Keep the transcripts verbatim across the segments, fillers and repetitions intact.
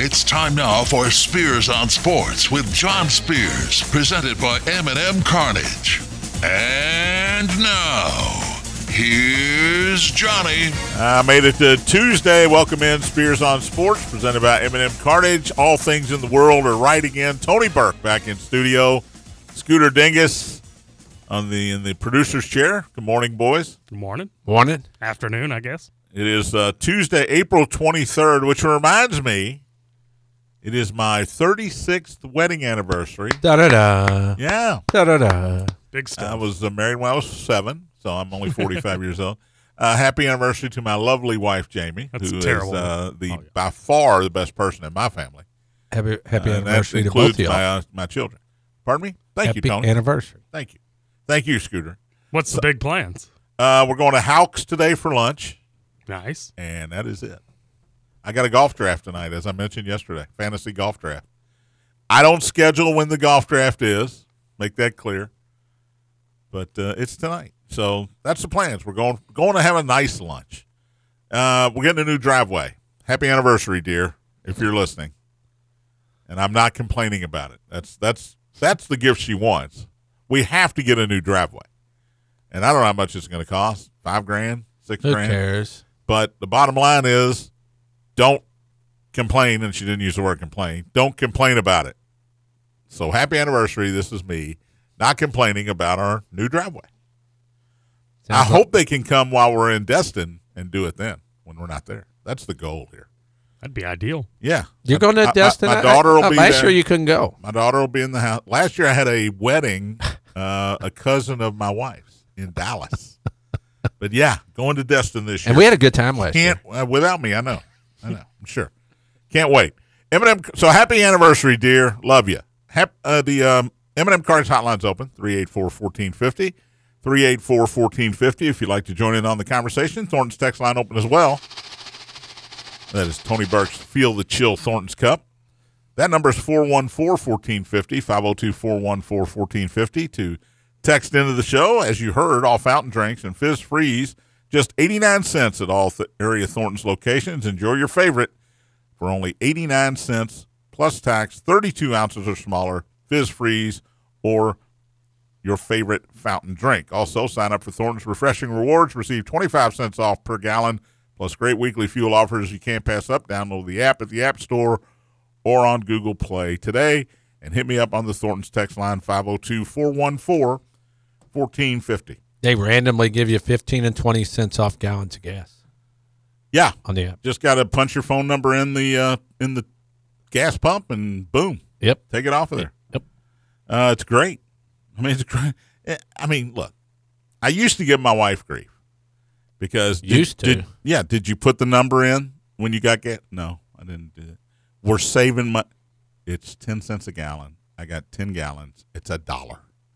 It's time now for Spears on Sports with John Spears, presented by M and M Carnage. And now, here's Johnny. I made it to Tuesday. Welcome in Spears on Sports, presented by M and M Carnage. All things in the world are right again. Tony Burke back in studio. Scooter Dingus on the in the producer's chair. Good morning, boys. Good morning. Morning. Afternoon, I guess. It is uh, Tuesday, April twenty-third, which reminds me, it is my thirty-sixth wedding anniversary. Da-da-da. Yeah. Da-da-da. Big stuff. I was uh, married when I was seven, so I'm only forty-five years old. Uh, happy anniversary to my lovely wife, Jamie, That's who terrible. is uh, the Oh, yeah. by far the best person in my family. Happy, happy Uh, anniversary that to both includes of y'all. my, uh, my children. Pardon me? Thank happy you, Tony. anniversary. Thank you. Thank you, Scooter. What's the big plans? Uh, we're going to Houck's today for lunch, Nice. and that is it. I got a golf draft tonight, as I mentioned yesterday, fantasy golf draft. I don't schedule when the golf draft is, make that clear, but uh, it's tonight. So that's the plans. We're going going to have a nice lunch. Uh, we're getting a new driveway. Happy anniversary, dear, if you're listening. And I'm not complaining about it. That's that's that's the gift she wants. We have to get a new driveway. And I don't know how much it's going to cost. Five grand, six Who grand. cares? But the bottom line is, don't complain, and she didn't use the word complain. Don't complain about it. So happy anniversary. This is me not complaining about our new driveway. I Sounds hope they can come while we're in Destin and do it then when we're not there. That's the goal here. That'd be ideal. Yeah. You're going I- to I- Destin? My, my daughter will I, be last there. year you couldn't go. My daughter will be in the house. Last year I had a wedding, uh, a cousin of my wife's in Dallas. But yeah, going to Destin this year. And we had a good time last Can't year. uh, without me. I know. I know. I'm sure. Can't wait. M and M. So happy anniversary, dear. Love you. Hap, uh, the um, M and M Cards hotline's open. three eight four, one four five zero. three eight four, one four five zero. If you'd like to join in on the conversation, Thornton's text line open as well. That is Tony Burke's Feel the Chill Thornton's Cup. That number is four one four, one four five zero, five oh two, four one four, one four five zero to text into the show. As you heard, all fountain drinks and fizz freeze, just eighty-nine cents at all th- area Thornton's locations. Enjoy your favorite for only eighty-nine cents plus tax, thirty-two ounces or smaller, fizz freeze, or your favorite fountain drink. Also, sign up for Thornton's Refreshing Rewards. Receive twenty-five cents off per gallon, plus great weekly fuel offers you can't pass up. Download the app at the App Store or on Google Play today. And hit me up on the Thornton's text line, five oh two, four one four, one four five zero. They randomly give you fifteen and twenty cents off gallons of gas Yeah, on the app. just got to punch your phone number in the uh, in the gas pump, and boom, Yep. take it off of there. Yep. Uh, it's great. I mean, it's great. I mean, look, I used to give my wife grief because did, Used to? did- yeah. Did you put the number in when you got gas? No, I didn't do it. We're saving my. It's ten cents a gallon. I got ten gallons. It's a dollar.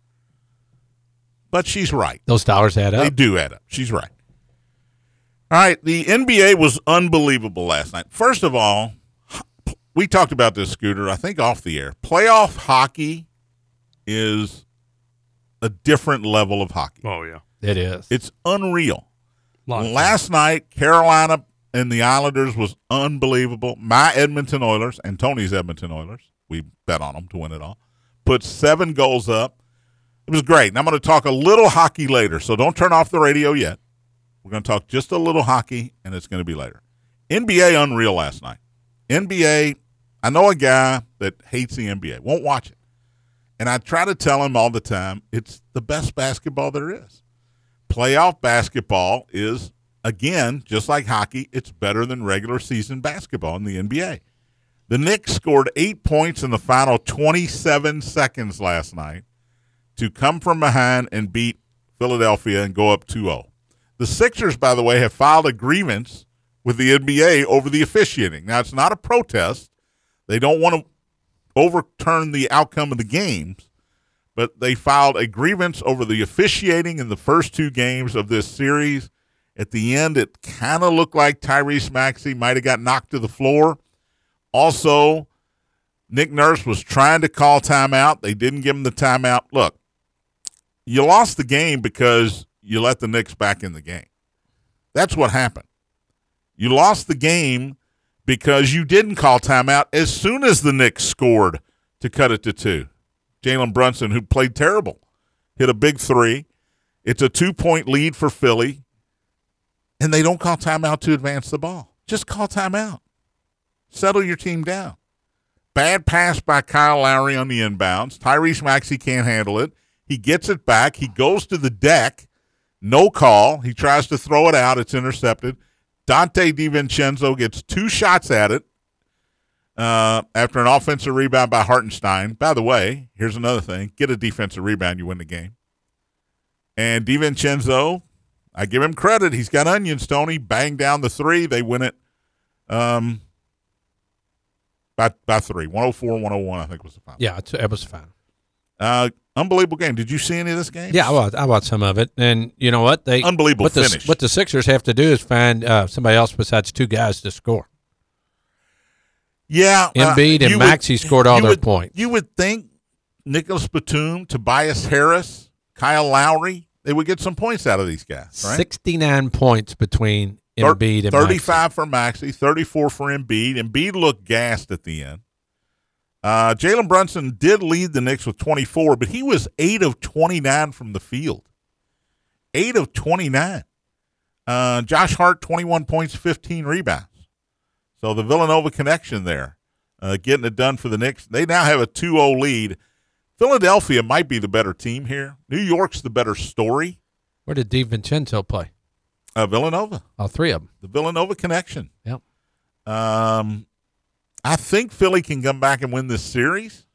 But she's right. Those dollars add They up. do add up. She's right. All right, the N B A was unbelievable last night. First of all, we talked about this, Scooter, I think off the air. Playoff hockey is a different level of hockey. Oh, yeah. It is. It's unreal. Lot of fun. Last night, Carolina and the Islanders was unbelievable. My Edmonton Oilers and Tony's Edmonton Oilers, we bet on them to win it all, put seven goals up. It was great. And I'm going to talk a little hockey later, so don't turn off the radio yet. We're going to talk just a little hockey, and it's going to be later. N B A unreal last night. N B A, I know a guy that hates the N B A, won't watch it. And I try to tell him all the time, it's the best basketball there is. Playoff basketball is, again, just like hockey, it's better than regular season basketball in the N B A. The Knicks scored eight points in the final twenty-seven seconds last night to come from behind and beat Philadelphia and go up two oh. The Sixers, by the way, have filed a grievance with the N B A over the officiating. Now, it's not a protest. They don't want to overturn the outcome of the games, but they filed a grievance over the officiating in the first two games of this series. At the end, it kind of looked like Tyrese Maxey might have got knocked to the floor. Also, Nick Nurse was trying to call timeout. They didn't give him the timeout. Look, you lost the game because you let the Knicks back in the game. That's what happened. You lost the game because you didn't call timeout as soon as the Knicks scored to cut it to two. Jalen Brunson, who played terrible, hit a big three. It's a two-point lead for Philly, and they don't call timeout to advance the ball. Just call timeout. Settle your team down. Bad pass by Kyle Lowry on the inbounds. Tyrese Maxey can't handle it. He gets it back. He goes to the deck. No call. He tries to throw it out. It's intercepted. Dante DiVincenzo gets two shots at it uh, after an offensive rebound by Hartenstein. By the way, here's another thing. Get a defensive rebound, you win the game. And DiVincenzo, I give him credit. He's got onions, Tony. Bang down the three. They win it um, by, by three. one oh four one oh one, I think, was the final. Yeah, it's, it was fine. Uh, unbelievable game. Did you see any of this game? Yeah, I watched, I watched some of it. And you know what? They Unbelievable what finish. The, what the Sixers have to do is find uh, somebody else besides two guys to score. Yeah. Embiid uh, and Maxey scored all their would, points. You would think Nicholas Batum, Tobias Harris, Kyle Lowry, they would get some points out of these guys, right? sixty-nine points between Embiid and thirty-five Maxey. for Maxey, thirty-four for Embiid. Embiid looked gassed at the end. Uh, Jalen Brunson did lead the Knicks with twenty-four, but he was eight of twenty-nine from the field. eight of twenty-nine. Uh, Josh Hart, twenty-one points, fifteen rebounds. So the Villanova connection there, uh, getting it done for the Knicks. They now have a two oh lead. Philadelphia might be the better team here. New York's the better story. Where did DiVincenzo play? Uh, Villanova. All three of them. The Villanova connection. Yep. Um, I think Philly can come back and win this series.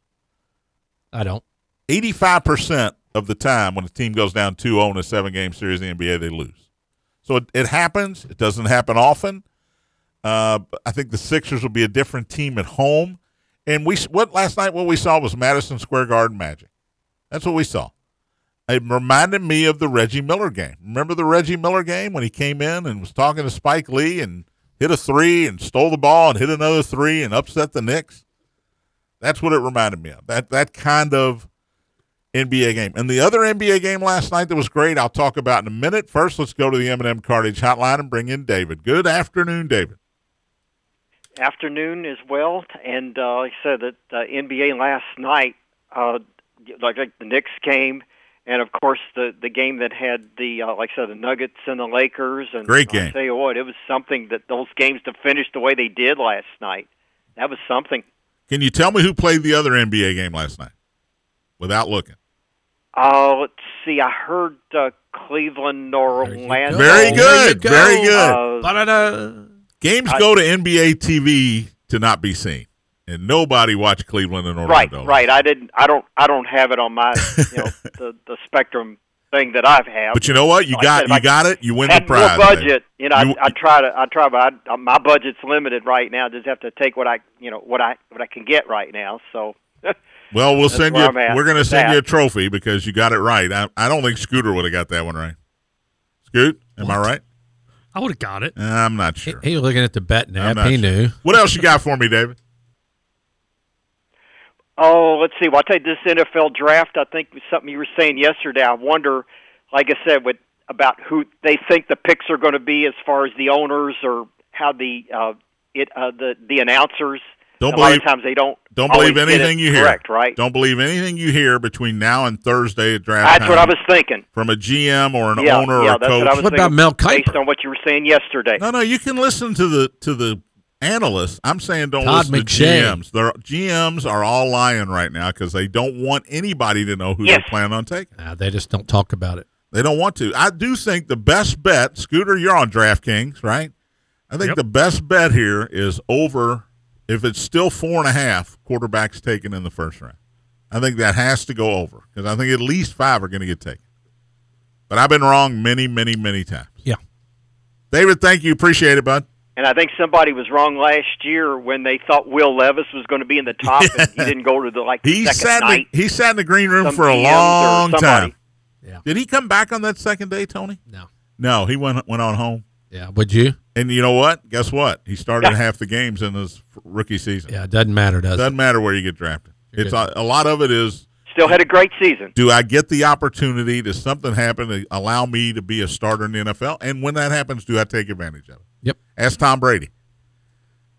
I don't. eighty-five percent of the time when a team goes down two oh in a seven-game series in the N B A, they lose. So it, it happens. It doesn't happen often. Uh, I think the Sixers will be a different team at home. And we what last night what we saw was Madison Square Garden magic. That's what we saw. It reminded me of the Reggie Miller game. Remember the Reggie Miller game when he came in and was talking to Spike Lee and hit a three and stole the ball and hit another three and upset the Knicks? That's what it reminded me of. That that kind of N B A game. And the other N B A game last night that was great, I'll talk about in a minute. First, let's go to the M and M Cartage hotline and bring in David. Good afternoon, David. Afternoon as well, and uh, like I said, that uh, N B A last night, uh, like, like the Knicks game, and of course the the game that had the uh, like I said, the Nuggets and the Lakers. And great game. I'll tell you what, it was something that those games to finish the way they did last night. That was something. Can you tell me who played the other N B A game last night, without looking? Uh, let's see. I heard uh, Cleveland or Orlando. Very good. Go. Very good. Uh, Ba-da-da. Games I, go to N B A T V to not be seen, and nobody watched Cleveland and Orlando. Right, right. I didn't. I don't. I don't have it on my, you know, the the Spectrum thing that I've had. But you know what? You like got said, you got it. You win the had prize. more budget. You know, You- I, I try to. I try, but I, my budget's limited right now. Just have to take what I, you know, what I what I can get right now. So. Well, we'll That's send you. where I'm at We're going to with send that. you a trophy because you got it right. I, I don't think Scooter would have got that one right. Scoot, am What? I right? I would have got it. Uh, I'm not He, sure. he was looking at the bet I'm app. not He sure. knew. What else you got for me, David? Oh, let's see. Well, I'll tell you, this N F L draft, I think was something you were saying yesterday. I wonder, like I said, with about who they think the picks are going to be as far as the owners or how the uh, it uh, the the announcers. Don't a lot believe. of times they don't. Don't always believe get it anything you hear. Correct, right? Don't believe anything you hear between now and Thursday at draft That's time what I was thinking. from a G M or an Yeah, owner yeah, or a that's coach. what I was What about thinking Mel based Kiper? on what you were saying yesterday. No, no, you can listen to the to the analysts. I'm saying don't Todd listen to McShay. G Ms. Their G Ms are all lying right now because they don't want anybody to know who Yes. they're planning on taking. Nah, they just don't talk about it. They don't want to. I do think the best bet, Scooter, you're on DraftKings, right? I think Yep. the best bet here is over. If it's still four and a half, quarterbacks taken in the first round. I think that has to go over because I think at least five are going to get taken. But I've been wrong many, many, many times. Yeah. David, thank you. Appreciate it, bud. And I think somebody was wrong last year when they thought Will Levis was going to be in the top, and he didn't go to the like He second sat, in night. the, he sat in the green room Some for a G Ms or long somebody. time. Yeah. Did he come back on that second day, Tony? No. No, he went went on home. Yeah. Would you? And you know what? Guess what? He started Yeah. half the games in his rookie season. Yeah. It doesn't matter, does Doesn't it? matter where you get drafted. You're It's good. a, a lot of it is, Still had a great season. do I get the opportunity? Does something happen to allow me to be a starter in the N F L? And when that happens, do I take advantage of it? Yep. Ask Tom Brady.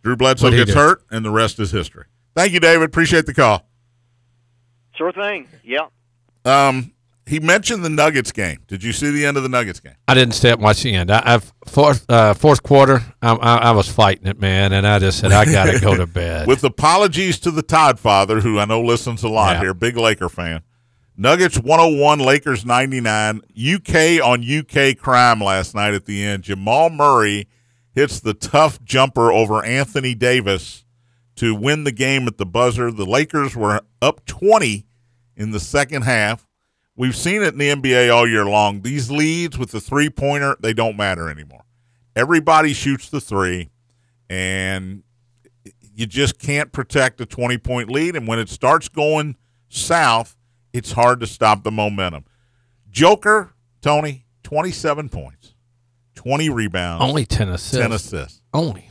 Drew Bledsoe What'd he gets do? hurt, and the rest is history. Thank you, David. Appreciate the call. Sure thing. Yeah. Um, he mentioned the Nuggets game. Did you see the end of the Nuggets game? I didn't stay up and watch the end. I, I've fourth uh, fourth quarter. I, I, I was fighting it, man, and I just said I got to go to bed. With apologies to the Todd father, who I know listens a lot Yeah. here, big Laker fan. Nuggets one oh one, Lakers ninety-nine. U K on U K crime last night at the end. Jamal Murray hits the tough jumper over Anthony Davis to win the game at the buzzer. The Lakers were up twenty in the second half. We've seen it in the N B A all year long. These leads with the three-pointer, they don't matter anymore. Everybody shoots the three, and you just can't protect a twenty-point lead. And when it starts going south, it's hard to stop the momentum. Joker, Tony, twenty-seven points, twenty rebounds, Only ten assists. ten assists. Only.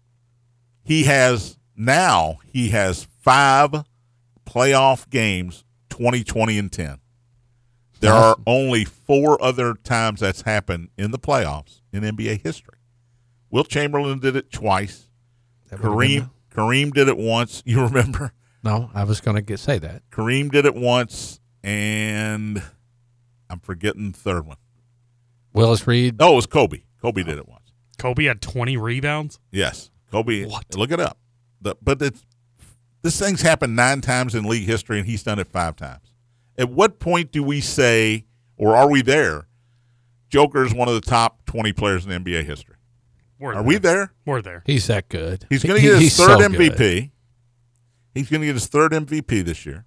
He has now he has five playoff games, twenty, twenty, and ten. There are only four other times that's happened in the playoffs in N B A history. Wilt Chamberlain did it twice. That would've Kareem Kareem did it once. You remember? No, I was going to say that. Kareem did it once, and I'm forgetting the third one. Willis Reed. Oh, it was Kobe. Kobe did it once. Kobe had twenty rebounds. Yes, Kobe. What? Look it up. The, but it's, this thing's happened nine times in league history, and he's done it five times. At what point do we say, or are we there, Joker is one of the top twenty players in N B A history? We're Are there. we there? We're there. He's that good. He's going to He- get his he's third so M V P. good. He's going to get his third M V P this year.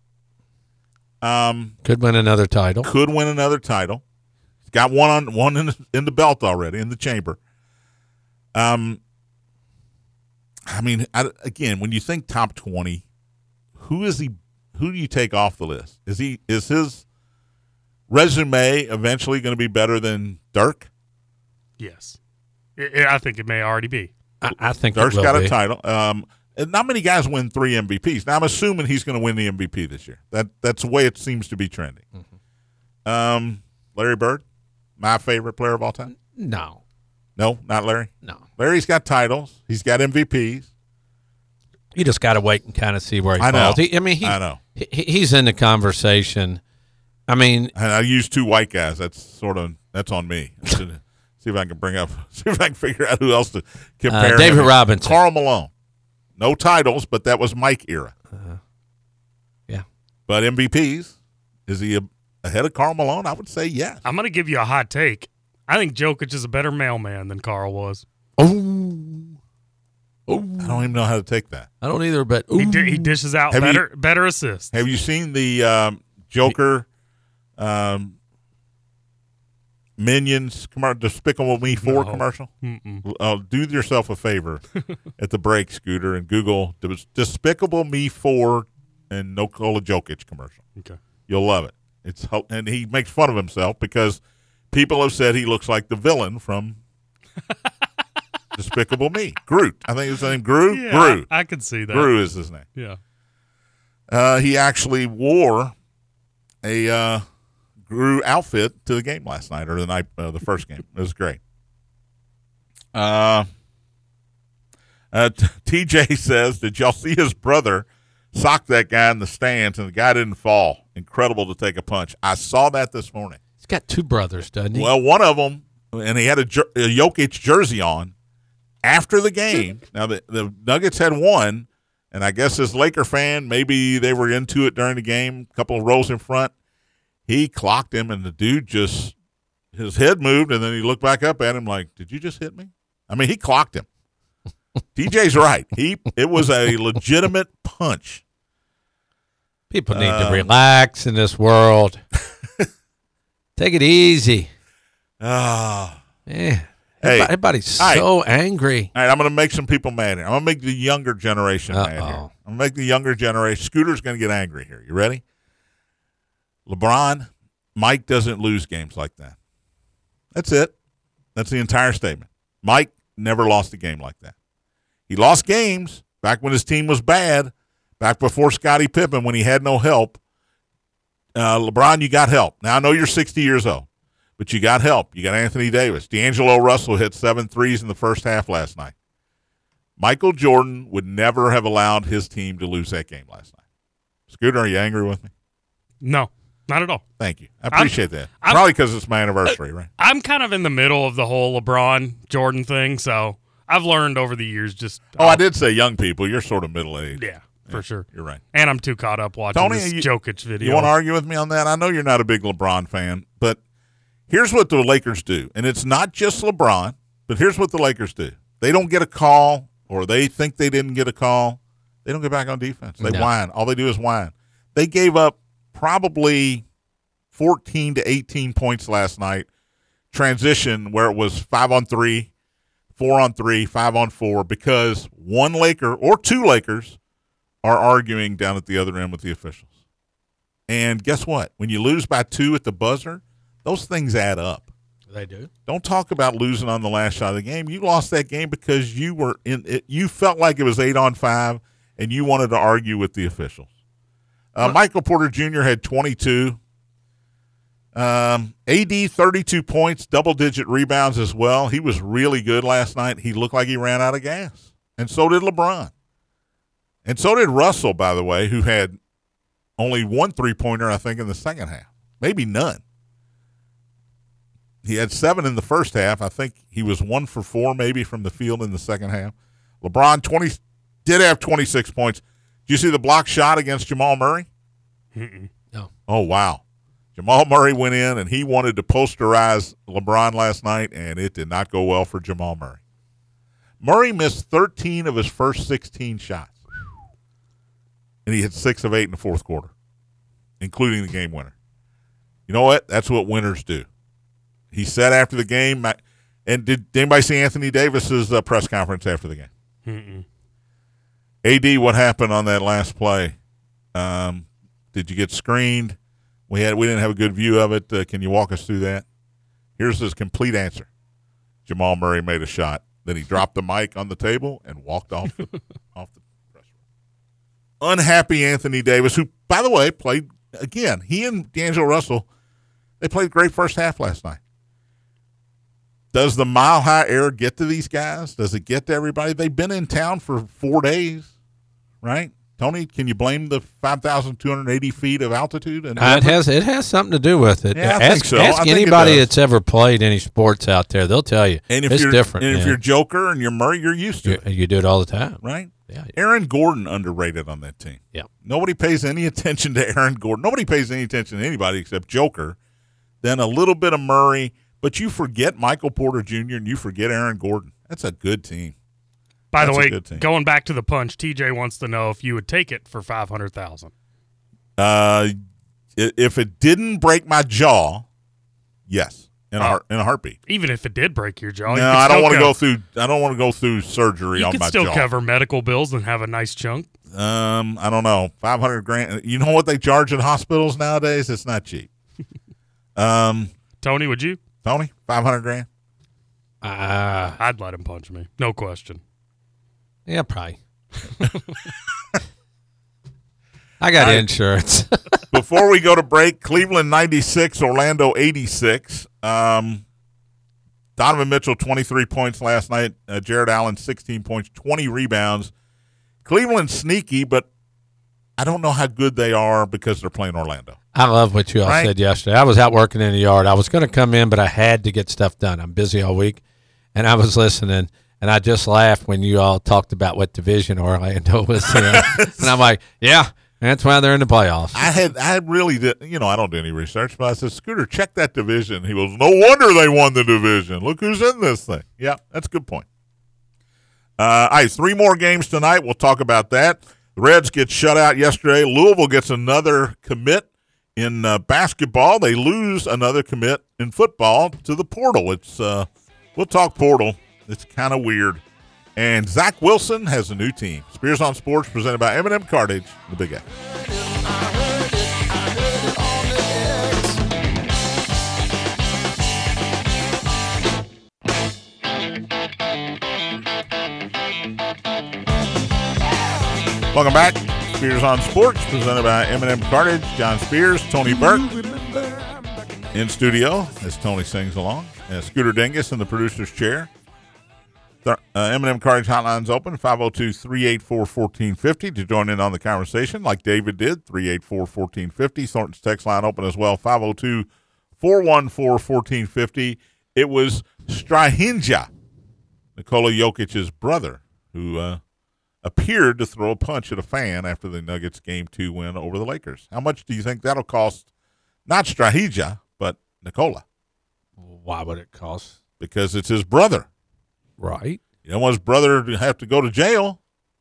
Um, Could win another title. could win another title. He's got one on one in the, in the belt already, in the chamber. Um, I mean, I, again, when you think top twenty, who is he? Who do you take off the list? Is he? Is his resume eventually going to be better than Dirk? Yes. I I think it may already be. I, I think Dirk's it will got be. a title. Um, and not many guys win three M V Ps. Now I'm assuming he's going to win the M V P this year. That that's the way it seems to be trending. Mm-hmm. Um, Larry Bird, my favorite player of all time. No, No, not Larry. no. Larry's got titles. He's got M V Ps. You just got to wait and kind of see where he I know. falls. He, I mean, he, I know. He, he's in the conversation. I mean, And I used two white guys. That's sort of that's on me. I should see if I can bring up. See if I can figure out who else to compare. Uh, David him. Robinson. Karl Malone. No titles, but that was Mike era. Uh, yeah. But M V Ps, is he a, ahead of Karl Malone? I would say yes. I'm going to give you a hot take. I think Jokic is a better mailman than Carl was. Oh, oh. I don't even know how to take that. I don't either, but He, ooh. di- he dishes out Have you- better better assists. Have you seen the um, Joker um, Minions commercial, Despicable Me four No. commercial? Mm-mm. Uh, do yourself a favor at the break, Scooter, and Google Des- Despicable Me four and Nikola Jokic commercial. Okay. You'll love it. It's ho- and he makes fun of himself because people have said he looks like the villain from Despicable Me. Groot. I think his name Gru. Yeah, Groot. I, I could see that. Gru is his name. Yeah. Uh, he actually wore a uh, Gru outfit to the game last night, or the night, uh, the first game. It was great. Uh, uh, T- T J says, "Did y'all see his brother sock that guy in the stands, and the guy didn't fall? Incredible to take a punch." I saw that this morning. He's got two brothers, doesn't he? Well, one of them, and he had a, jer- a Jokic jersey on after the game. Now, the, the Nuggets had won, and I guess as Laker fan, maybe they were into it during the game, a couple of rows in front. He clocked him, and the dude just, his head moved, and then he looked back up at him like, "Did you just hit me?" I mean, he clocked him. D J's right. He It was a legitimate punch. People need uh, to relax in this world. Take it easy. Ah. Yeah. Hey, Everybody's all right. so angry. All right, I'm going to make some people mad here. I'm going to make the younger generation mad here. Uh-oh. I'm going to make the younger generation. Scooter's going to get angry here. You ready? LeBron, Mike doesn't lose games like that. That's it. That's the entire statement. Mike never lost a game like that. He lost games back when his team was bad, back before Scottie Pippen when he had no help. Uh, LeBron, you got help. Now, I know you're sixty years old, but you got help. You got Anthony Davis. D'Angelo Russell hit seven threes in the first half last night. Michael Jordan would never have allowed his team to lose that game last night. Scooter, are you angry with me? No, not at all. Thank you. I appreciate I'm, that. I'm, Probably because it's my anniversary, right? I'm kind of in the middle of the whole LeBron Jordan thing, so I've learned over the years just. Oh, I did say young people. You're sort of middle aged. Yeah, for yeah, sure. You're right. And I'm too caught up watching Tony, this you, Jokic video. You want to argue with me on that? I know you're not a big LeBron fan, but here's what the Lakers do. And it's not just LeBron, but here's what the Lakers do. They don't get a call or they think they didn't get a call. They don't get back on defense. They no. whine. All they do is whine. They gave up probably fourteen to eighteen points last night. Transition where it was five on three, four on three, five on four, because one Laker or two Lakers are arguing down at the other end with the officials. And guess what? When you lose by two at the buzzer, those things add up. They do. Don't talk about losing on the last shot of the game. You lost that game because you were in it. You felt like it was eight on five, and you wanted to argue with the officials. Uh, Michael Porter Junior had twenty-two. Um, A D thirty-two points, double-digit rebounds as well. He was really good last night. He looked like he ran out of gas, and so did LeBron. And so did Russell, by the way, who had only one three-pointer, I think, in the second half. Maybe none. He had seven in the first half. I think he was one for four maybe from the field in the second half. LeBron twenty did have twenty-six points. Did you see the block shot against Jamal Murray? Mm-mm. No. Oh, wow. Jamal Murray went in, and he wanted to posterize LeBron last night, and it did not go well for Jamal Murray. Murray missed thirteen of his first sixteen shots, and he hit six of eight in the fourth quarter, including the game winner. You know what? That's what winners do. He said after the game, and did anybody see Anthony Davis's uh, press conference after the game? Mm-mm. A D, what happened on that last play? Um, did you get screened? We had we didn't have a good view of it. Uh, can you walk us through that? Here's his complete answer. Jamal Murray made a shot. Then he dropped the mic on the table and walked off the, off the press room. Unhappy Anthony Davis, who, by the way, played again. He and D'Angelo Russell, they played great first half last night. Does the mile high air get to these guys? Does it get to everybody? They've been in town for four days, right? Tony, can you blame the five thousand two hundred eighty feet of altitude? And Uh, it has it has something to do with it. Yeah, I ask think so. ask I think it anybody does. that's ever played any sports out there. They'll tell you And if it's you're different. and if man. you're Joker and you're Murray, you're used to you, it, you do it all the time. right? Yeah. Aaron Gordon underrated on that team. Yeah. Nobody pays any attention to Aaron Gordon. Nobody pays any attention to anybody except Joker. Then a little bit of Murray, but you forget Michael Porter Junior and you forget Aaron Gordon. That's a good team. By That's a the good way, team. going back to the punch, T J wants to know if you would take it for five hundred thousand. Uh, i- if it didn't break my jaw, yes, in a Oh. heart, in a heartbeat. Even if it did break your jaw, you No, could I don't still want to co- go through. I don't want to go through surgery You on could my still jaw. cover medical bills and have a nice chunk. Um, I don't know, five hundred grand. You know what they charge in hospitals nowadays? It's not cheap. um, Tony, would you? Tony, five hundred grand. Uh, I'd let him punch me, no question. yeah, probably. I got I- insurance. Before we go to break, Cleveland ninety-six, Orlando eighty-six. Um, Donovan Mitchell twenty-three points last night. Uh, Jared Allen sixteen points, twenty rebounds. Cleveland sneaky, but I don't know how good they are because they're playing Orlando. I love what you all Right? said yesterday. I was out working in the yard. I was going to come in, but I had to get stuff done. I'm busy all week, and I was listening, and I just laughed when you all talked about what division Orlando was in. And I'm like, yeah, that's why they're in the playoffs. I had, I really did, you know, I don't do any research, but I said, Scooter, check that division. He goes, no wonder they won the division. Look who's in this thing. Yeah, that's a good point. Uh, all right, three more games tonight. We'll talk about that. The Reds get shut out yesterday. Louisville gets another commit in uh, basketball. They lose another commit in football to the portal. It's uh, we'll talk portal. It's kind of weird. And Zach Wilson has a new team. Spears on Sports, presented by M and M Cartage, the Big Apple. Welcome back. Spears on Sports, presented by M and M Cartage. John Spears, Tony Burke in studio as Tony sings along. Uh, Scooter Dingus in the producer's chair. Uh, M and M Cartage Hotline's open, five oh two, three eight four, one four five oh to join in on the conversation like David did, three eight four, one four five oh. Thornton's text line open as well, five oh two, four one four, one four five oh. It was Strahinja, Nikola Jokic's brother, who uh, appeared to throw a punch at a fan after the Nuggets game two win over the Lakers. How much do you think that'll cost, not Strahinja, but Nikola? Why would it cost? Because it's his brother. Right. You don't want his brother to have to go to jail.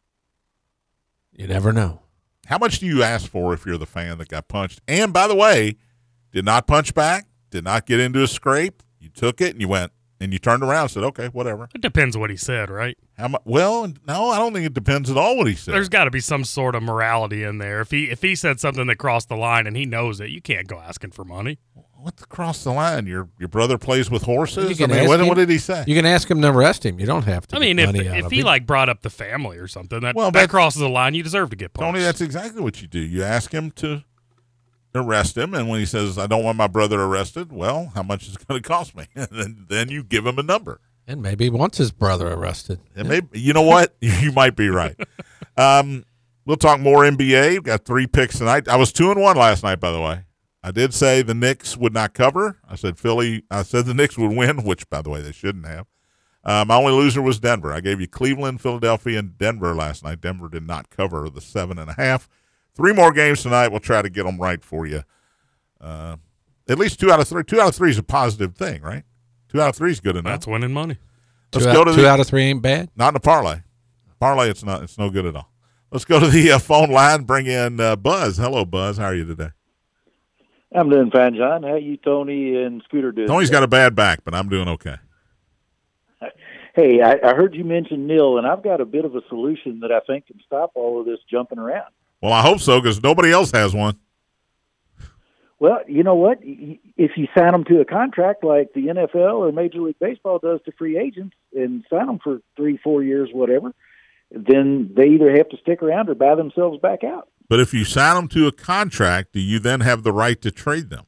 You never know. How much do you ask for if you're the fan that got punched? And, by the way, did not punch back, did not get into a scrape. You took it and you went, and you turned around and said, okay, whatever. It depends what he said, right? How much? Well, no, I don't think it depends at all what he said. There's got to be some sort of morality in there. If he if he said something that crossed the line and he knows it, you can't go asking for money. What's cross the line? Your your brother plays with horses? You can I mean, ask what, him- what did he say? You can ask him to arrest him. You don't have to I mean, get if money out if of he him. like brought up the family or something, that Well, that that's- crosses the line. You deserve to get punched. Tony, that's exactly what you do. You ask him to arrest him, and when he says, I don't want my brother arrested, well, how much is it going to cost me? And then, then you give him a number. And maybe he wants his brother arrested. And maybe, you know what? You might be right. Um, we'll talk more N B A. We've got three picks tonight. I was two and one last night, by the way. I did say the Knicks would not cover. I said Philly. I said the Knicks would win, which, by the way, they shouldn't have. Uh, my only loser was Denver. I gave you Cleveland, Philadelphia, and Denver last night. Denver did not cover the seven and a half. Three more games tonight. We'll try to get them right for you. Uh, at least two out of three. Two out of three is a positive thing, right? Two out of three is good enough. That's winning money. Let's two go out, to two the, out of three ain't bad. not in a parlay. Parlay, it's not. It's no good at all. Let's go to the uh, phone line. Bring in uh, Buzz. Hello, Buzz. How are you today? I'm doing fine, John. How you, Tony, and Scooter doing? Tony's got a bad back, but I'm doing okay. Hey, I, I heard you mention Neil, and I've got a bit of a solution that I think can stop all of this jumping around. Well, I hope so, because nobody else has one. Well, you know what? If you sign them to a contract like the N F L or Major League Baseball does to free agents and sign them for three, four years, whatever, then they either have to stick around or buy themselves back out. But if you sign them to a contract, do you then have the right to trade them?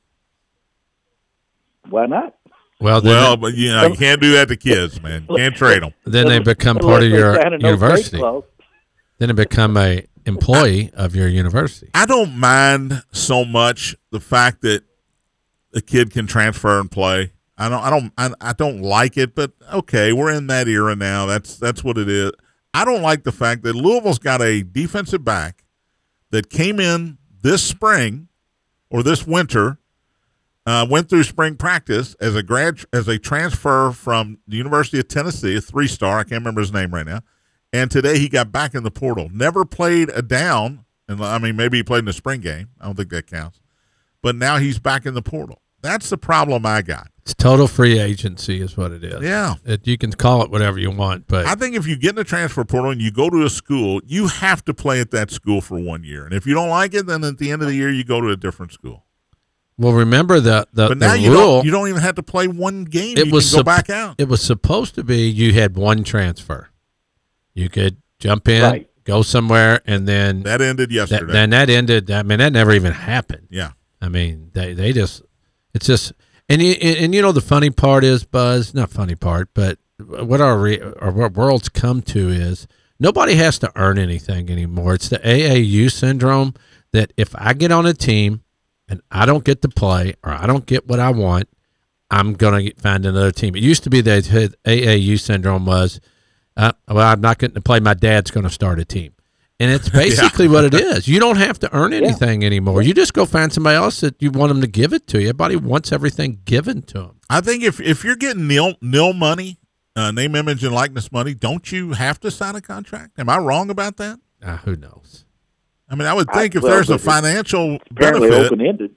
Why not? Well, then, Well, they, but you know, you can't do that to kids, man. You can't trade them. then they become Unless part of they your sign a no-trade university. clause. Then they become a employee of your university. I don't mind so much the fact that a kid can transfer and play. I don't. I don't. I, I don't like it, but okay, we're in that era now. That's that's what it is. I don't like the fact that Louisville's got a defensive back that came in this spring or this winter, uh, went through spring practice as a grad as a transfer from the University of Tennessee, a three star. I can't remember his name right now. And today he got back in the portal. Never played a down, and I mean maybe he played in the spring game. I don't think that counts. But now he's back in the portal. That's the problem I got. It's total free agency is what it is. Yeah. It, you can call it whatever you want, but I think if you get in the transfer portal and you go to a school, you have to play at that school for one year. And if you don't like it, then at the end of the year you go to a different school. well, remember the the, But now the you rule. don't you don't even have to play one game. it you was can go sup- back out. It was supposed to be you had one transfer. You could jump in, Right. go somewhere, and then That ended that, yesterday. then that ended. I mean, that never even happened. yeah. I mean, they they just it's just and you, and you know the funny part is, Buzz, not funny part, but what our re, or what world's come to is nobody has to earn anything anymore. It's the A A U syndrome that if I get on a team and I don't get to play or I don't get what I want, I'm gonna find another team. It used to be that A A U syndrome was, uh, well, I'm not getting to play. My dad's going to start a team. And it's basically what it is. You don't have to earn anything yeah. anymore. You just go find somebody else that you want them to give it to you. Everybody wants everything given to them. I think if if you're getting nil nil money, uh, name, image, and likeness money, don't you have to sign a contract? Am I wrong about that? Uh, who knows? I mean, I would think I, if well, there's a financial apparently benefit, open-ended.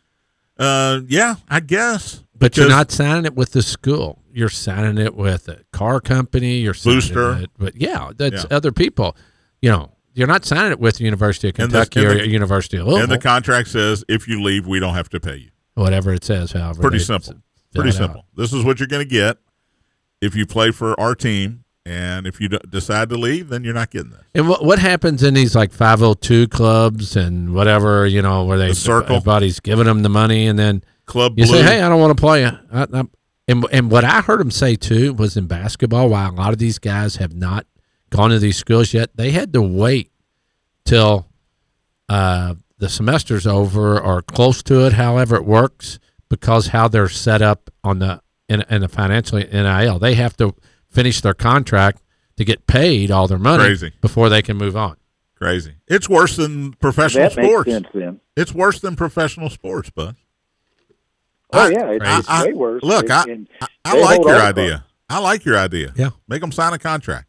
uh, yeah, I guess. But because you're not signing it with the school. You're signing it with a car company. You're signing Booster. it, but yeah, that's Yeah. other people. You know, you're not signing it with the University of And the- Kentucky and or the- University of Louisville. And the contract says if you leave, we don't have to pay you. Whatever it says, however. Pretty they simple. fill Pretty it simple. out. This is what you're going to get if you play for our team, and if you d- decide to leave, then you're not getting this. And what what happens in these like five oh two clubs and whatever, you know, where they The circle. everybody's giving them the money, and then Club you Blue. say, "Hey, I don't want to play you." I, I, And and what I heard him say too was in basketball, while a lot of these guys have not gone to these schools yet, they had to wait till uh, the semester's over or close to it, however it works, because how they're set up on the in, in the financial N I L. They have to finish their contract to get paid all their money Crazy. before they can move on. Crazy. It's worse than professional That makes sports. sense then. It's worse than professional sports, Buzz. Oh I- yeah, it's, I- it's I- way worse. Look, I, And I, I they like hold your all the idea. I like your idea. Yeah. Make them sign a contract.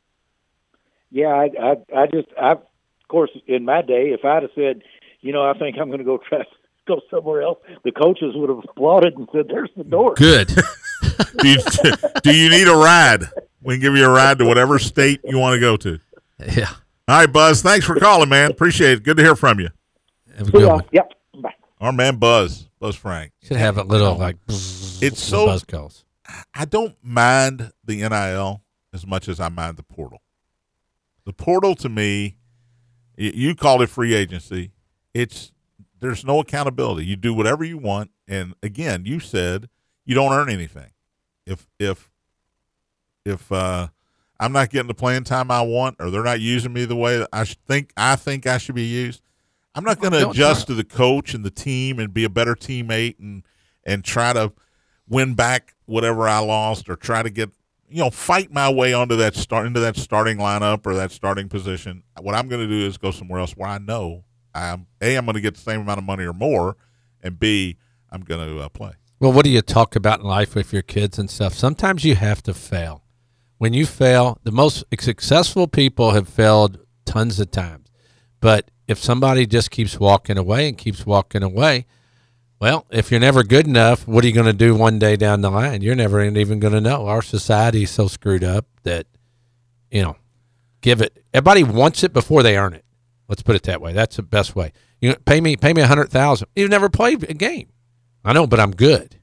Yeah, I, I, I just, I, of course, in my day, if I'd have said, you know, I think I'm going to go try go somewhere else, the coaches would have applauded and said, "There's the door." Good. Do you, do you need a ride? We can give you a ride to whatever state you want to go to. Yeah. All right, Buzz. Thanks for calling, man. Appreciate it. Good to hear from you. Have a good Yeah, one. yep. Bye. Our man Buzz, Buzz Frank. Should have a little like It's the so- buzz calls. I don't mind the N I L as much as I mind the portal. The portal to me, y- you called it free agency. It's there's no accountability. You do whatever you want, and again, you said you don't earn anything. If if if uh, I'm not getting the playing time I want, or they're not using me the way that I should think I think I should be used, I'm not going to Don't adjust try. to the coach and the team and be a better teammate and and try to win back whatever I lost or try to get you know fight my way onto that start into that starting lineup or that starting position. What I'm going to do is go somewhere else where I know I'm a I'm going to get the same amount of money or more, and b I'm going to uh, play. Well, what do you talk about in life with your kids and stuff? Sometimes you have to fail. When you fail, the most successful people have failed tons of times. But if somebody just keeps walking away and keeps walking away, well, if you're never good enough, what are you going to do one day down the line? You're never even going to know. Our society is so screwed up that, you know, give it. Everybody wants it before they earn it. Let's put it that way. That's the best way. You know, pay me, pay me a hundred thousand. You've never played a game. I know, but I'm good.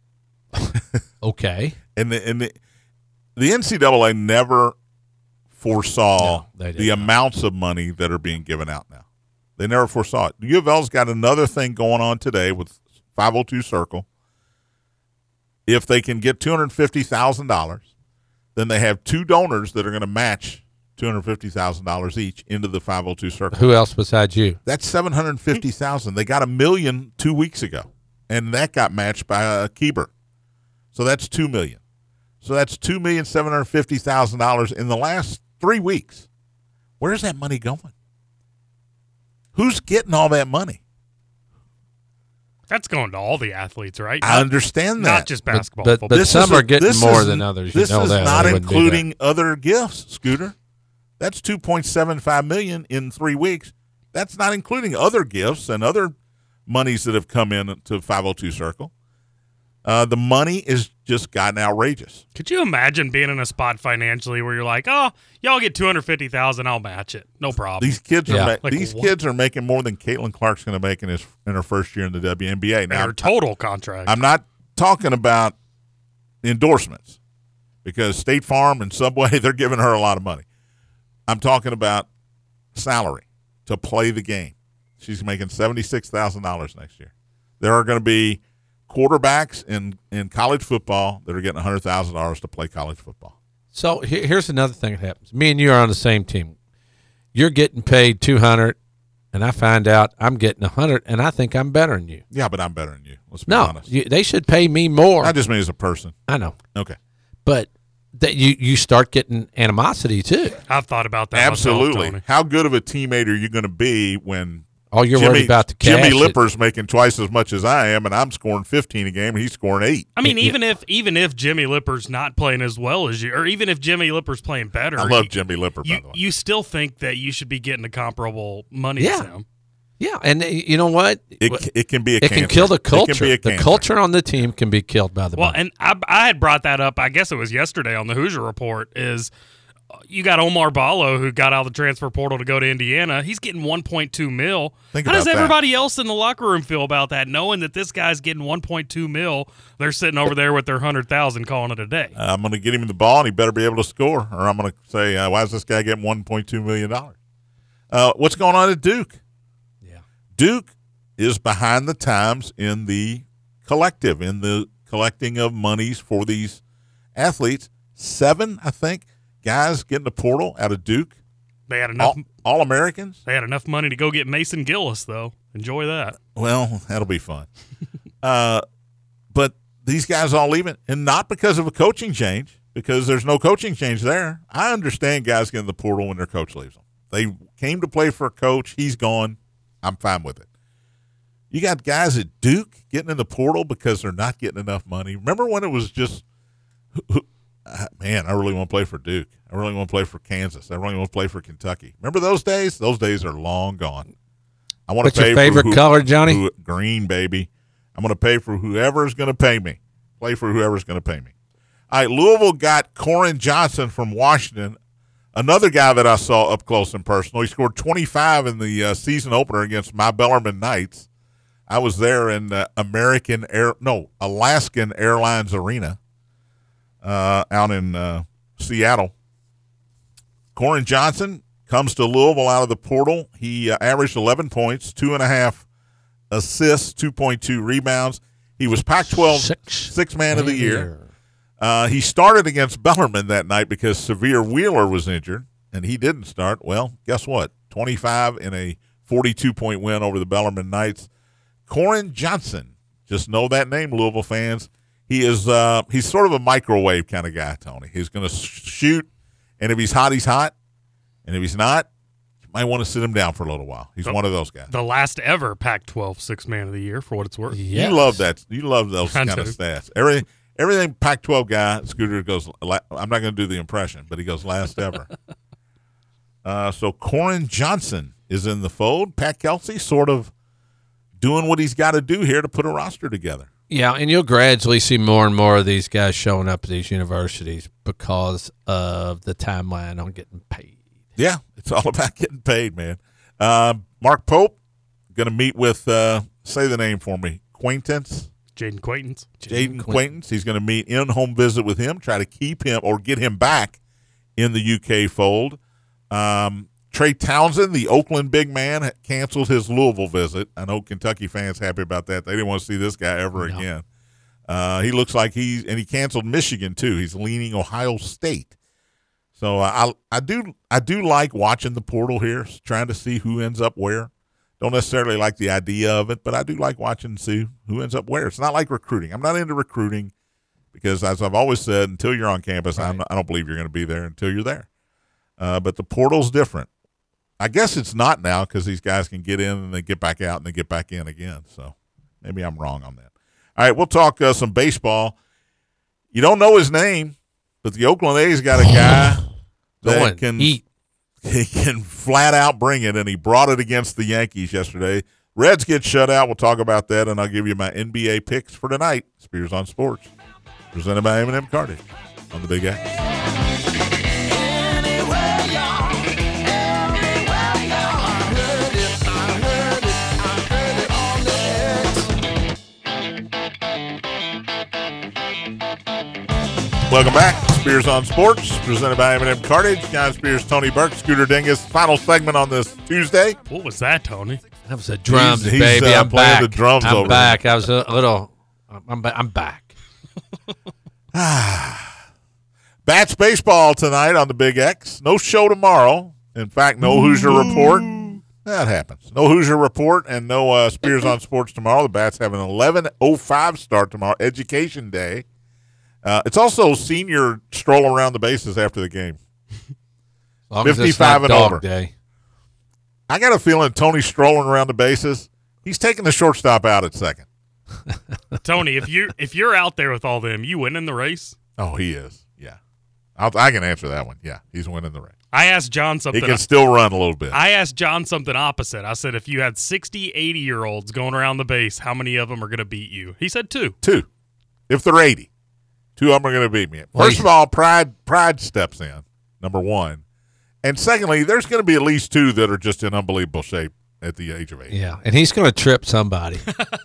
Okay. And the and the, the N C double A never foresaw No, they did the not. amounts of money that are being given out now. They never foresaw it. U of L's got another thing going on today with five oh two Circle. If they can get two hundred fifty thousand dollars, then they have two donors that are going to match two hundred fifty thousand dollars each into the five oh two Circle. Who else besides you? That's seven hundred fifty thousand dollars. They got a million two weeks ago, and that got matched by uh, Keeber. So that's two million dollars. So that's two million seven hundred fifty thousand dollars in the last three weeks. Where's that money going? Who's getting all that money? That's going to all the athletes, right? I understand that. Not just basketball. but- football. but some is are a- getting this more is- than others. You This know is that, or not they wouldn't do including other gifts, Scooter. That's two point seven five million dollars in three weeks. That's not including other gifts and other monies that have come in to five oh two Circle. Uh, the money is just gotten outrageous. Could you imagine being in a spot financially where you're like, oh, y'all get two hundred fifty thousand dollars, I'll match it. No problem. These kids are Yeah. ma- Like these what? kids are making more than Caitlin Clark's going to make in his in her first year in the W N B A. Now, Their total contract. I'm not talking about endorsements because State Farm and Subway, they're giving her a lot of money. I'm talking about salary to play the game. She's making seventy-six thousand dollars next year. There are going to be quarterbacks in, in college football that are getting one hundred thousand dollars to play college football. So here, here's another thing that happens. Me and you are on the same team. You're getting paid two hundred, and I find out I'm getting a hundred, and I think I'm better than you. Yeah, but I'm better than you. Let's be No, honest. you, they should pay me more. I just mean as a person. I know, Okay. but that you you start getting animosity too. I've thought about that myself, Absolutely. Tony. How good of a teammate are you going to be when All you're Jimmy, worried about the cash. Jimmy Lipper's making twice as much as I am, and I'm scoring fifteen a game, and he's scoring eight. I mean, Yeah. even if even if Jimmy Lipper's not playing as well as you, or even if Jimmy Lipper's playing better, I love you, Jimmy Lipper, by you, the way. you still think that you should be getting a comparable money Yeah. as him. Yeah, and uh, you know what? It, it can be a It cancer. can kill the It culture. can be a The cancer. culture on the team can be killed by the Well, money. and I, I had brought that up. I guess it was yesterday on the Hoosier Report. Is uh, you got Omar Ballo who got out of the transfer portal to go to Indiana. He's getting one point two mil. Think How does about that. everybody else in the locker room feel about that? Knowing that this guy's getting one point two mil, they're sitting over there with their hundred thousand, calling it a day. Uh, I'm going to get him the ball, and he better be able to score, or I'm going to say, uh, why is this guy getting one point two million dollars? Uh, what's going on at Duke? Yeah. Duke is behind the times in the collective, in the collecting of monies for these athletes. Seven, I think, guys getting the portal out of Duke. They had enough. All, all Americans. They had enough money to go get Mason Gillis, though. Enjoy that. Well, that'll be fun. uh, but these guys all leaving, and not because of a coaching change, because there's no coaching change there. I understand guys getting the portal when their coach leaves them. They came to play for a coach. He's gone. I'm fine with it. You got guys at Duke getting in the portal because they're not getting enough money. Remember when it was just, man, I really want to play for Duke. I really want to play for Kansas. I really want to play for Kentucky. Remember those days? Those days are long gone. I want What's to pay your favorite for who, color, Johnny? Who, green, baby. I'm going to pay for whoever's going to pay me. Play for whoever's going to pay me. All right, Louisville got Corin Johnson from Washington, another guy that I saw up close and personal. He scored twenty-five in the uh, season opener against my Bellarmine Knights. I was there in uh, American Air, no, Alaskan Airlines Arena uh, out in uh, Seattle. Corin Johnson comes to Louisville out of the portal. He uh, averaged eleven points, two and a half assists, two point two rebounds. He was Pac twelve six, six man of the year. Uh, he started against Bellarmine that night because Severe Wheeler was injured, and he didn't start. Well, guess what? twenty-five in a forty-two point win over the Bellarmine Knights. Corin Johnson, just know that name, Louisville fans. He is uh, he's sort of a microwave kind of guy, Tony. He's going to shoot, and if he's hot, he's hot, and if he's not, you might want to sit him down for a little while. He's the, one of those guys. The last ever Pac twelve six-man of the year, for what it's worth. Yes. You love that. You love those I kind do. of stats. Everything, everything Pac twelve guy, Scooter goes, I'm not going to do the impression, but he goes last ever. uh, so Corin Johnson is in the fold. Pat Kelsey sort of doing what he's got to do here to put a roster together. Yeah, and you'll gradually see more and more of these guys showing up at these universities because of the timeline on getting paid. Yeah, it's all about getting paid, man. Uh, Mark Pope, going to meet with, uh, say the name for me, Quaintance. Jaden Quaintance. Jaden Quaintance. He's going to meet in-home visit with him, try to keep him or get him back in the U K fold. Um Trey Townsend, the Oakland big man, canceled his Louisville visit. I know Kentucky fans happy about that. They didn't want to see this guy ever No. again. Uh, he looks like he's – and he canceled Michigan too. He's leaning Ohio State. So uh, I I do I do like watching the portal here, trying to see who ends up where. Don't necessarily like the idea of it, but I do like watching and see who ends up where. It's not like recruiting. I'm not into recruiting because, as I've always said, until you're on campus, Right. I'm not, I don't believe you're going to be there until you're there. Uh, but the portal's different. I guess it's not now because these guys can get in and they get back out and they get back in again. So maybe I'm wrong on that. All right, we'll talk uh, some baseball. You don't know his name, but the Oakland A's got a guy that Going can eat. he can flat out bring it, and he brought it against the Yankees yesterday. Reds get shut out. We'll talk about that, and I'll give you my N B A picks for tonight. Spears on Sports, presented by M and M Cartage on the Big X. Welcome back. Spears on Sports, presented by M and M Cartage. John Spears, Tony Burke, Scooter Dingus. Final segment on this Tuesday. What was that, Tony? That was the drums, He's- he's, baby. uh, I'm playing back. the drums I'm over back. I was a little. I'm. ba- I'm back. Bats baseball tonight on the Big X. No show tomorrow. In fact, no Hoosier Report. That happens. No Hoosier Report and no uh, Spears on Sports tomorrow. The Bats have an eleven oh five start tomorrow, Education Day. Uh, it's also senior stroll around the bases after the game. As long as it's fifty-five not and dog over. day. I got a feeling Tony's strolling around the bases. He's taking the shortstop out at second. Tony, if you if you're out there with all them, you winning the race? Oh, he is. Yeah. I'll, I can answer that one. Yeah, he's winning the race. I asked John He something. can still run a little bit. I asked John something opposite. I said, if you had sixty, eighty-year-olds going around the base, how many of them are going to beat you? He said two. Two. If they're eighty. Two of them are going to beat me. Well, First he- of all, pride pride steps in, number one. And secondly, there's going to be at least two that are just in unbelievable shape at the age of eighty. Yeah, and he's going to trip somebody.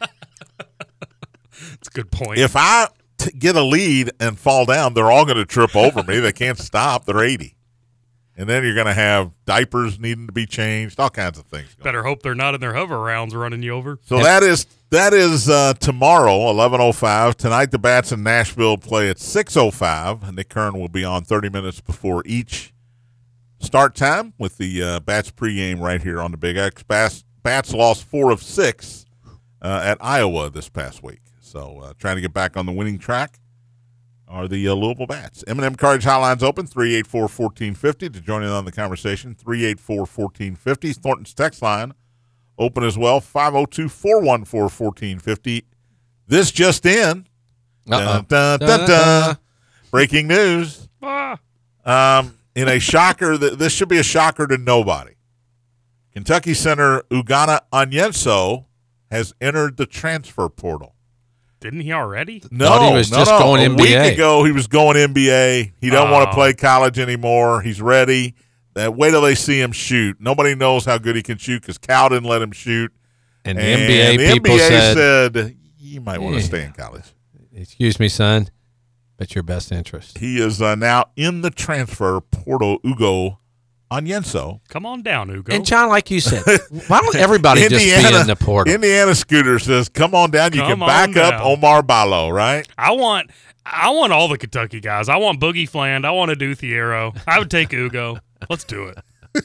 That's a good point. If I t- get a lead and fall down, they're all going to trip over me. They can't stop. They're eighty. And then you're going to have diapers needing to be changed, all kinds of things. going Better hope they're not in their hover rounds running you over. So that is that is uh, tomorrow, eleven oh five. Tonight, the Bats in Nashville play at six oh five. Nick Kern will be on thirty minutes before each start time with the uh, Bats pregame right here on the Big X. Bats, Bats lost four of six uh, at Iowa this past week. So uh, trying to get back on the winning track are the uh, Louisville Bats. M and M Cartage Hotline's open, three eight four, one four five zero to join in on the conversation, three eight four, one four five zero. Thornton's text line open as well, five oh two, four one four, one four five zero. This just in. Dun, dun, dun, dun. Breaking news. Ah. Um, in a shocker, that this should be a shocker to nobody. Kentucky center Ugonna Onyenso has entered the transfer portal. Didn't he already? No, Thought he was no, just no. going a N B A. week ago, he was going N B A. He don't want to Oh. play college anymore. He's ready. Uh, wait till they see him shoot. Nobody knows how good he can shoot because Cal didn't let him shoot. And the And N B A the people N B A said, said, you might want to Yeah. stay in college. excuse me, son, but your best interest. He is uh, now in the transfer portal, Ugo Onyenso. Come on down, Ugo. And John, like you said, why don't everybody just be in the portal? Indiana Scooter says, come on down. You Come can on back up down. Omar Ballo, right? I want I want all the Kentucky guys. I want Boogie Fland. I want Adu Thiero. I would take Ugo. Let's do it.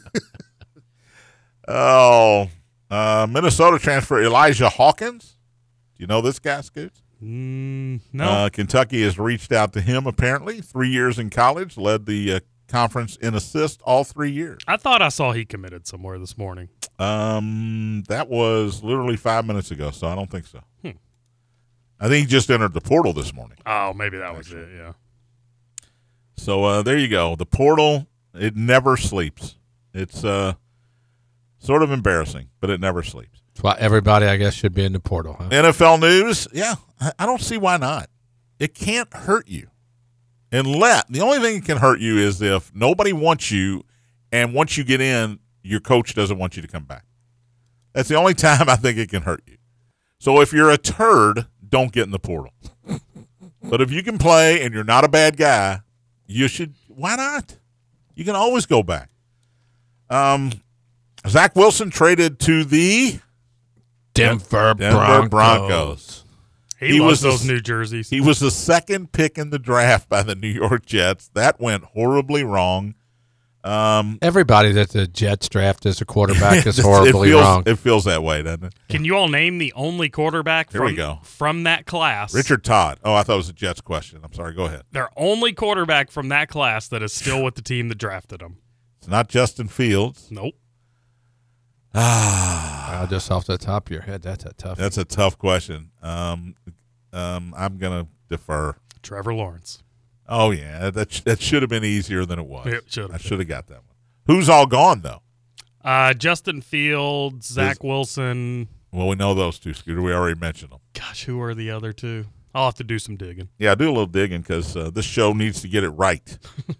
Oh, uh, Minnesota transfer Elijah Hawkins. Do you know this guy, Scoots? Mm, no. Uh, Kentucky has reached out to him, apparently. Three years in college, led the uh, conference in assist all three years. I thought I saw he committed somewhere this morning. Um, that was literally five minutes ago, so I don't think so. Hmm. I think he just entered the portal this morning. Oh, maybe that was it, yeah. So uh, there you go. The portal, it never sleeps. It's uh, sort of embarrassing, but it never sleeps. That's why everybody, I guess, should be in the portal, huh? N F L news, yeah, I I don't see why not. It can't hurt you. Unless, the only thing that can hurt you is if nobody wants you, and once you get in, your coach doesn't want you to come back. That's the only time I think it can hurt you. So if you're a turd, don't get in the portal. But if you can play and you're not a bad guy, you should, why not? You can always go back. Um, Zach Wilson traded to the Denver, Denver Broncos. Broncos. He, He loves was those the- New Jerseys. He was the second pick in the draft by the New York Jets. That went horribly wrong. Um, Everybody that the Jets draft as a quarterback is it horribly feels, wrong. It feels that way, doesn't it? Can you all name the only quarterback Here from, we go. from that class? Richard Todd. Oh, I thought it was a Jets question. I'm sorry. Go ahead. Their only quarterback from that class that is still with the team that drafted him. It's not Justin Fields. Nope. Ah, Wow, just off the top of your head, that's a tough. that's a tough question. Um, um, I'm gonna defer. Trevor Lawrence. Oh yeah, that sh- that should have been easier than it was. It should have I been. should have got that one. Who's all gone though? Uh, Justin Fields, Zach Wilson. Well, we know those two, Scooter. We already mentioned them. Gosh, who are the other two? I'll have to do some digging. Yeah, do a little digging because uh, this show needs to get it right.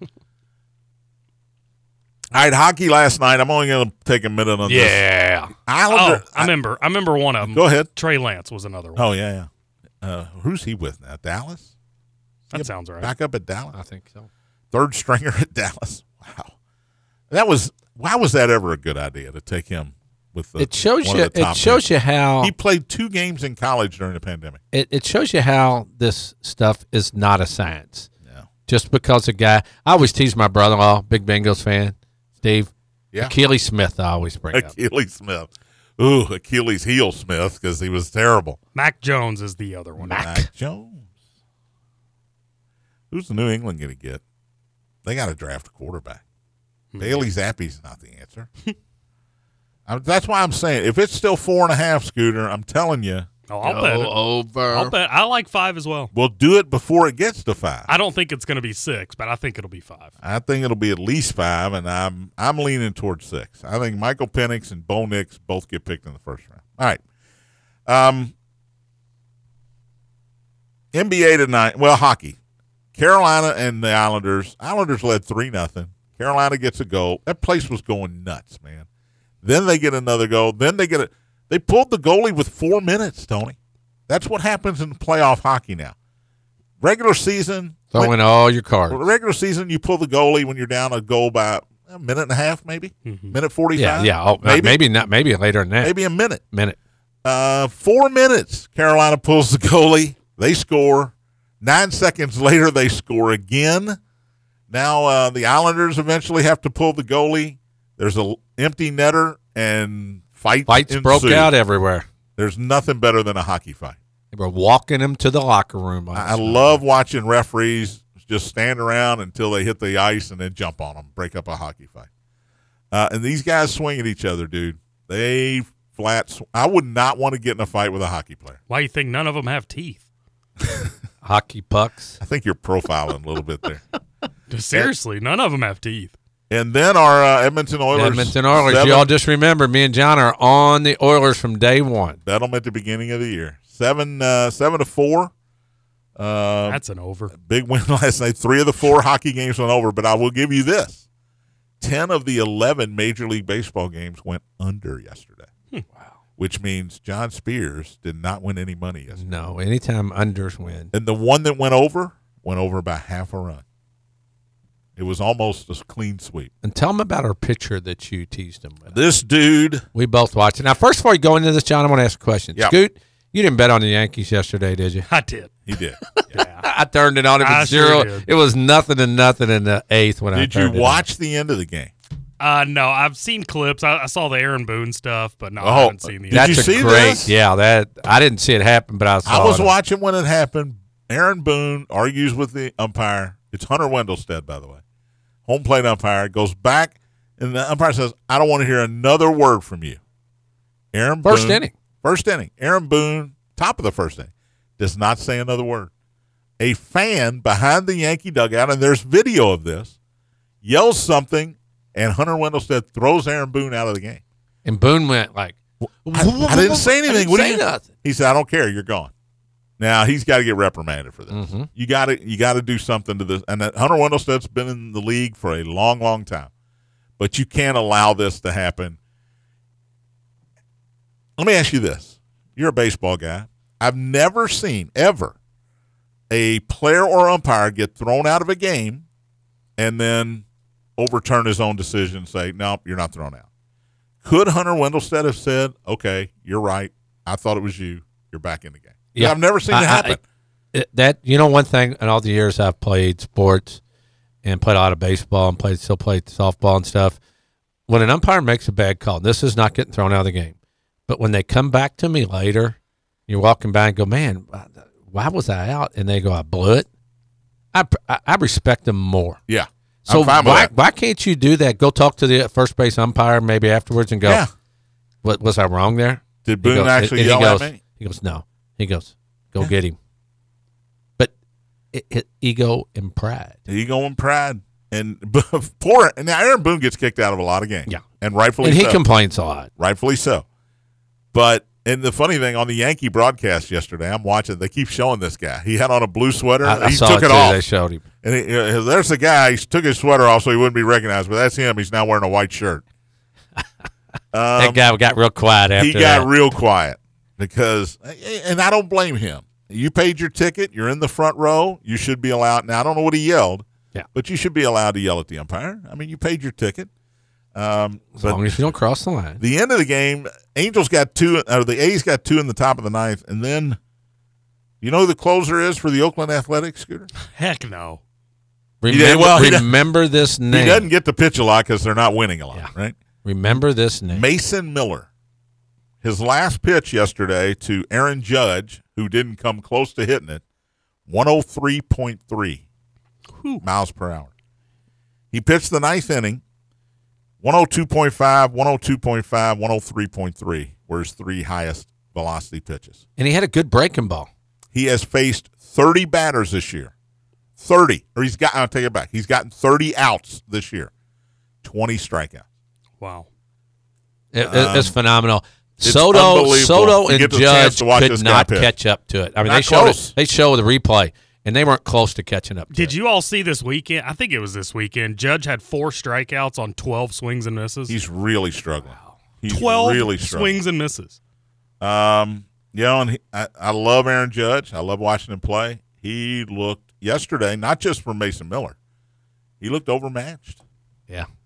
All right, hockey last night. I'm only going to take a minute on this. yeah. Oh, Islander. I remember. I remember one of them. Go ahead. Trey Lance was another one. Oh, yeah, yeah. Uh, who's he with now? Dallas? that yeah, sounds right. Back up at Dallas? I think so. Third stringer at Dallas. Wow. That was, why was that ever a good idea to take him with the It shows one you. of the It top shows picks? you how. He played two games in college during the pandemic. It, it shows you how this stuff is not a science. Yeah. Just because a guy, I always tease my brother-in-law, big Bengals fan, Steve. Yeah. Achilles Smith, I always bring up. Achilles Smith. Ooh, Achilles heel Smith because he was terrible. Mac Jones is the other one. Mac Jones. Who's the New England going to get? They got to draft a quarterback. Hmm. Bailey Zappi's not the answer. I, that's why I'm saying if it's still four and a half, Scooter, I'm telling you, Oh, I'll bet it. over. I'll bet. I like five as well. we'll do it before it gets to five. I don't think it's going to be six, but I think it'll be five. I think it'll be at least five, and I'm I'm leaning towards six. I think Michael Penix and Bo Nix both get picked in the first round. All right. Um, N B A tonight. Well, hockey. Carolina and the Islanders. Islanders led three nothing. Carolina gets a goal. That place was going nuts, man. Then they get another goal. Then they get a. They pulled the goalie with four minutes, Tony. That's what happens in playoff hockey now. Regular season. Throw in all your cards. Well, regular season, you pull the goalie when you're down a goal by, a minute and a half, maybe Mhm. minute forty Yeah, five. yeah. Oh, maybe maybe not. Maybe later than that. maybe a minute. minute. Uh, four minutes. Carolina pulls the goalie. They score. Nine seconds later, they score again. Now uh, the Islanders eventually have to pull the goalie. There's a empty netter and fight Fights broke ensued. out everywhere. There's nothing better than a hockey fight. They were walking him to the locker room. on I, I this one. love watching referees just stand around until they hit the ice and then jump on them, break up a hockey fight. Uh, and these guys swing at each other, dude. They flat. Sw- I would not want to get in a fight with a hockey player. Why you think none of them have teeth? hockey pucks. I think you're profiling a little bit there. Seriously, none of them have teeth. And then our uh, Edmonton Oilers. Edmonton Oilers. seven- Y'all just remember, me and John are on the Oilers from day one. bet them at the beginning of the year. Seven, uh, seven to four. Uh, That's an over. big win last night. Three of the four hockey games went over, but I will give you this: ten of the eleven Major League Baseball games went under yesterday. Wow! Which means John Spears did not win any money yesterday. No, anytime unders win. And the one that went over went over by half a run. It was almost a clean sweep. And tell them about our picture that you teased him with. This dude, We both watched it. Now, first, before you go into this, John, I want to ask a question. Yeah. Scoot, you didn't bet on the Yankees yesterday, did you? I did. he did. Yeah. I turned it on. It was I sure zero. did. It was nothing and nothing in the eighth when I Did you turned it on. watch the end of the game? Uh, no, I've seen clips. I, I saw the Aaron Boone stuff, but no, Oh, I haven't seen the. did That's you a see great, this? Yeah, that I didn't see it happen, but I saw I was it. watching when it happened. Aaron Boone argues with the umpire. It's Hunter Wendelstedt, by the way. Home plate umpire goes back, and the umpire says, I don't want to hear another word from you. Aaron First Boone, inning. First inning. Aaron Boone, top of the first inning, does not say another word. A fan behind the Yankee dugout, and there's video of this, yells something, and Hunter Wendelstedt throws Aaron Boone out of the game. And Boone went like, I, I didn't say anything. I didn't What do say you? nothing. He said, I don't care. You're gone. Now he's got to get reprimanded for this. Mhm. You got to you got to do something to this. And that Hunter Wendelstedt's been in the league for a long, long time, but you can't allow this to happen. Let me ask you this: you're a baseball guy. I've never seen ever a player or umpire get thrown out of a game and then overturn his own decision and say, "No, you're not thrown out." Could Hunter Wendelstedt have said, "Okay, you're right. I thought it was you. You're back in the game"? Yeah. I've never seen I- it I- happen. It- that you know one thing in all the years I've played sports and played a lot of baseball and played still played softball and stuff. When an umpire makes a bad call, this is not getting thrown out of the game. But when they come back to me later, you're walking by and go, "Man, why was I out?" And they go, "I blew it." I I, I respect them more. Yeah. So I'm fine with why that. why can't you do that? Go talk to the first base umpire maybe afterwards and go, Yeah. "What was I wrong there?" Did He Boone goes- actually and he yell goes, at me? He goes, "No." He goes, "Go Yeah. get him." But it, it, ego and pride. Ego and pride. And poor and now Aaron Boone gets kicked out of a lot of games. Yeah. And rightfully And he so. complains a lot. rightfully so. But and the funny thing on the Yankee broadcast yesterday, I'm watching. They keep showing this guy. He had on a blue sweater. I, I he saw took it, it, too. off, They showed him. and he, uh, there's the guy. He took his sweater off so he wouldn't be recognized. But that's him. He's now wearing a white shirt. that Um, guy got real quiet after he got that. real quiet because, and I don't blame him. You paid your ticket. You're in the front row. You should be allowed. Now I don't know what he yelled. Yeah. But you should be allowed to yell at the umpire. I mean, you paid your ticket. Um, as but long as you don't cross the line. the end of the game, Angels got two, or the A's got two in the top of the ninth, and then you know who the closer is for the Oakland Athletics, Scooter? Heck no. Remember, did- well, he doesn't- remember this name. He doesn't get to pitch a lot because they're not winning a lot, Yeah. right? Remember this name. Mason Miller. His last pitch yesterday to Aaron Judge, who didn't come close to hitting it, one oh three point three miles per hour. He pitched the ninth inning, one oh two point five, one oh two point five, one oh three point three were his three highest velocity pitches. And he had a good breaking ball. He has faced thirty batters this year. thirty. Or he's got, I'll take it back. He's gotten thirty outs this year. twenty strikeouts. Wow. It, Um, it's phenomenal. it's Soto, unbelievable Soto, to and get the chance Judge to watch could this guy not pitch. catch up to it. I mean, Not they showed close. it. They showed the replay, and they weren't close to catching up. To Did it. you all see this weekend? I think it was this weekend. Judge had four strikeouts on twelve swings and misses. He's really struggling. He's twelve really struggling. swings and misses. Um, you know, and he, I, I love Aaron Judge. I love watching him play. He looked yesterday, not just for Mason Miller, he looked overmatched. Yeah.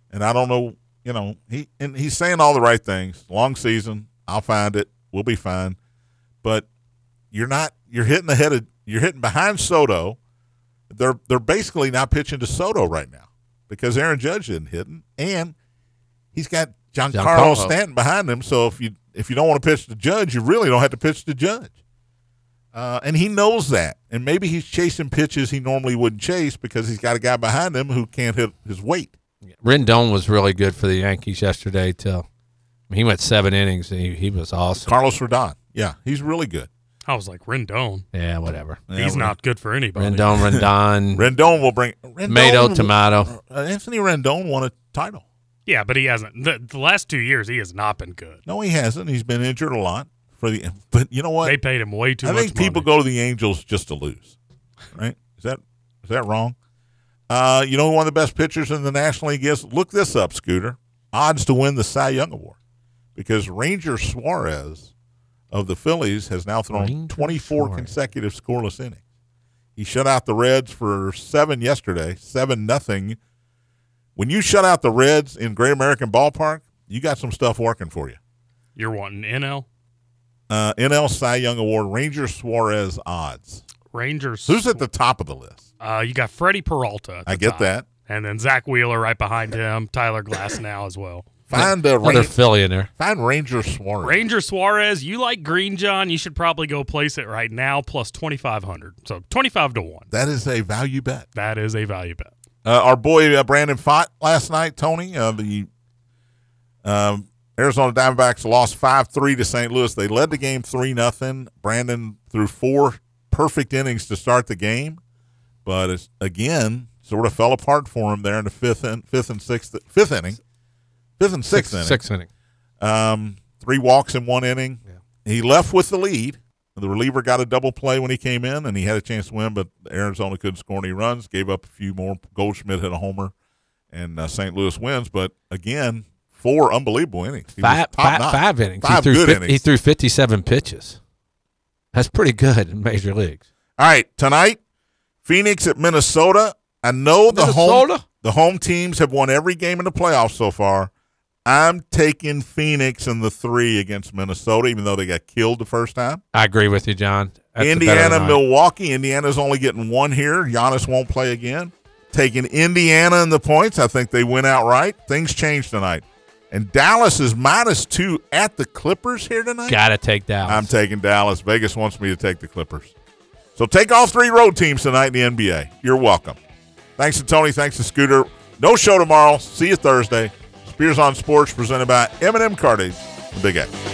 And I don't know, you know, he and he's saying all the right things. Long season, I'll find it. We'll be fine. But you're not. You're hitting ahead of. You're hitting behind Soto. They're they're basically not pitching to Soto right now because Aaron Judge isn't hitting, and he's got Giancarlo, Giancarlo Stanton behind him. So if you if you don't want to pitch to Judge, you really don't have to pitch to Judge. Uh, and he knows that. And maybe he's chasing pitches he normally wouldn't chase because he's got a guy behind him who can't hit his weight. Rendon was really good for the Yankees yesterday. Till I mean, he went seven innings. And he, he was awesome. Carlos Rodon. Yeah, he's really good. I was like, Rendon. Yeah, whatever. Yeah, He's not good for anybody. Rendon, Rendon. Rendon will bring Rendon, Tomato, tomato. Uh, Anthony Rendon won a title. Yeah, but he hasn't. The, the last two years, he has not been good. No, he hasn't. He's been injured a lot. For the, but you know what? They paid him way too I much think people money. go to the Angels just to lose, right? Is that is that wrong? Uh, you know who one of the best pitchers in the National League is? Look this up, Scooter. Odds to win the Cy Young Award because Ranger Suarez of the Phillies has now thrown Ranger twenty-four Suarez. consecutive scoreless innings. He shut out the Reds for seven yesterday, seven nothing. When you shut out the Reds in Great American Ballpark, you got some stuff working for you. You're wanting N L? Uh, N L Cy Young Award, Ranger Suarez odds. Rangers. Who's at the top of the list? Uh, you got Freddie Peralta. At the I get top. that. And then Zach Wheeler right behind him. Tyler Glass now as well. Find a Another Ran- Philly in there. find Ranger Suarez. Ranger Suarez, you like Green John, you should probably go place it right now plus twenty-five hundred. So twenty-five to one. That is a value bet. That is a value bet. Uh, our boy uh, Brandon Pfaadt last night, Tony, uh, the um, Arizona Diamondbacks lost five three to Saint Louis. They led the game three nothing. Brandon threw four perfect innings to start the game, but it's, again, sort of fell apart for him there in the fifth and fifth and sixth fifth inning, fifth and sixth Six, inning. sixth inning. Um, three walks in one inning. Yeah. He left with the lead. The reliever got a double play when he came in, and he had a chance to win, but Arizona couldn't score any runs, gave up a few more. Goldschmidt hit a homer, and uh, Saint Louis wins. But, again, four unbelievable innings. He was Five, top five, notch. five innings. Five he, threw good fif- innings. he threw fifty-seven pitches. That's pretty good in major leagues. All right, tonight, Phoenix at Minnesota. I know the home Minnesota? the home teams have won every game in the playoffs so far. I'm taking Phoenix in the three against Minnesota, even though they got killed the first time. I agree with you, John. That's a better Indiana, line. Milwaukee. Indiana's only getting one here. Giannis won't play again. Taking Indiana in the points. I think they win outright. Things change tonight. And Dallas is minus two at the Clippers here tonight. Got to take Dallas. I'm taking Dallas. Vegas wants me to take the Clippers. So take all three road teams tonight in the N B A. You're welcome. Thanks to Tony. Thanks to Scooter. No show tomorrow. See you Thursday. Spears on Sports presented by M and M Cartage, the Big X.